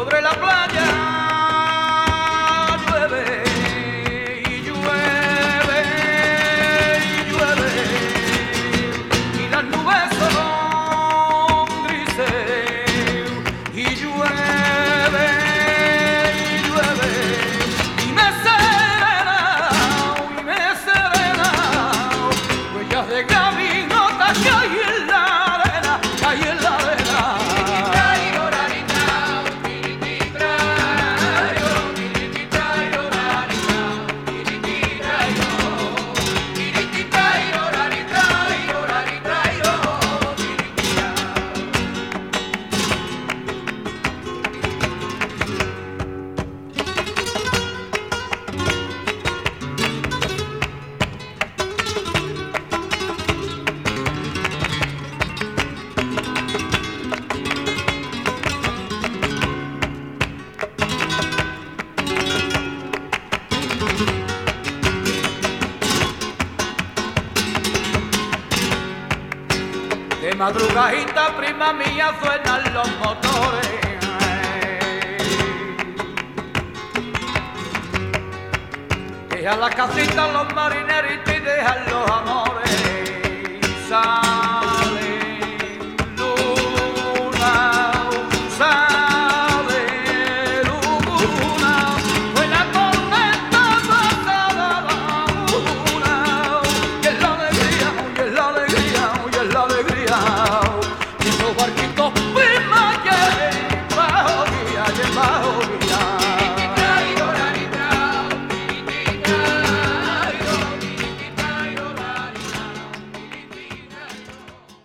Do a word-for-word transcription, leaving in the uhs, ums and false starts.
sobre la playa llueve y llueve y llueve y las nubes son grises y llueve y llueve y me serena y me serena huellas de gavinotas que hay en la arena, que hay en la arena. De madrugadita, prima mía, suenan los motores. Que a la casita los marineros